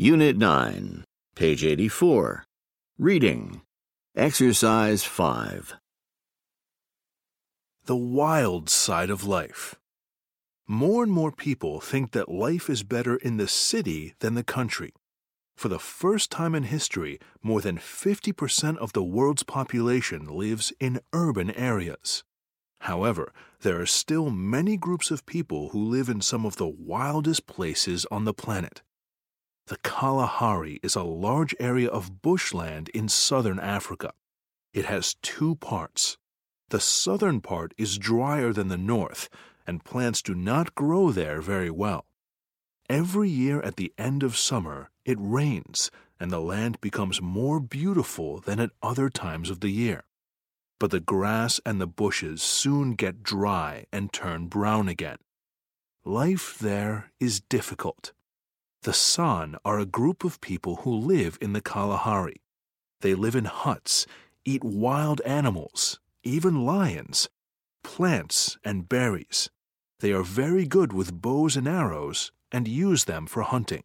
Unit 9, page 84. Reading. Exercise 5. The wild side of life. More and more people think that life is better in the city than the country. For the first time in history, more than 50% of the world's population lives in urban areas. However, there are still many groups of people who live in some of the wildest places on the planet. The Kalahari is a large area of bushland in southern Africa. It has two parts. The southern part is drier than the north, and plants do not grow there very well. Every year at the end of summer, it rains, and the land becomes more beautiful than at other times of the year. But the grass and the bushes soon get dry and turn brown again. Life there is difficult. The San are a group of people who live in the Kalahari. They live in huts, eat wild animals, even lions, plants, and berries. They are very good with bows and arrows and use them for hunting.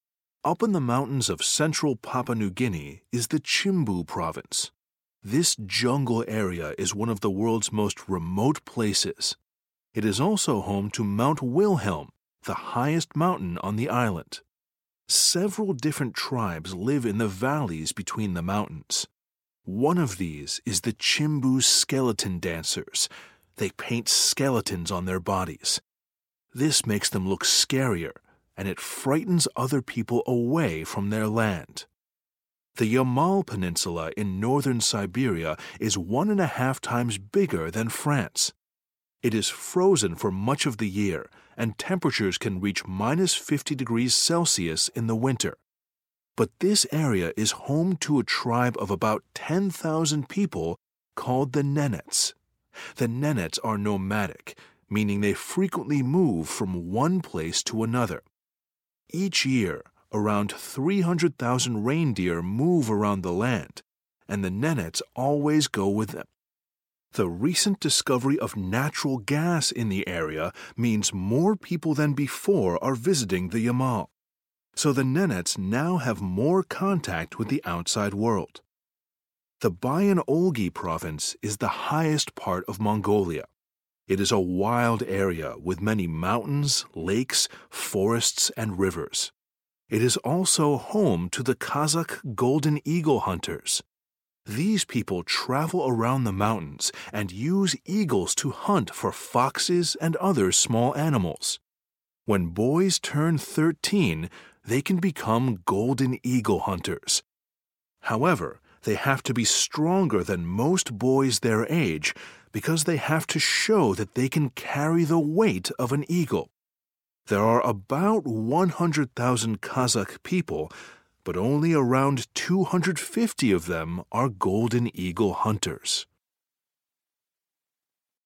Up in the mountains of central Papua New Guinea is the Chimbu province. This jungle area is one of the world's most remote places. It is also home to Mount Wilhelm, the highest mountain on the island. Several different tribes live in the valleys between the mountains. One of these is the Chimbu skeleton dancers. They paint skeletons on their bodies. This makes them look scarier, and it frightens other people away from their land. The Yamal Peninsula in northern Siberia is 1.5 times bigger than France. It is frozen for much of the year, and temperatures can reach -50 degrees Celsius in the winter. But this area is home to a tribe of about 10,000 people called the Nenets. The Nenets are nomadic, meaning they frequently move from one place to another. Each year, around 300,000 reindeer move around the land, and the Nenets always go with them. The recent discovery of natural gas in the area means more people than before are visiting the Yamal. So the Nenets now have more contact with the outside world. The Bayan-Olgi province is the highest part of Mongolia. It is a wild area with many mountains, lakes, forests, and rivers. It is also home to the Kazakh golden eagle hunters. These people travel around the mountains and use eagles to hunt for foxes and other small animals. When boys turn 13, they can become golden eagle hunters. However, they have to be stronger than most boys their age because they have to show that they can carry the weight of an eagle. There are about 100,000 Kazakh people, but only around 250 of them are golden eagle hunters.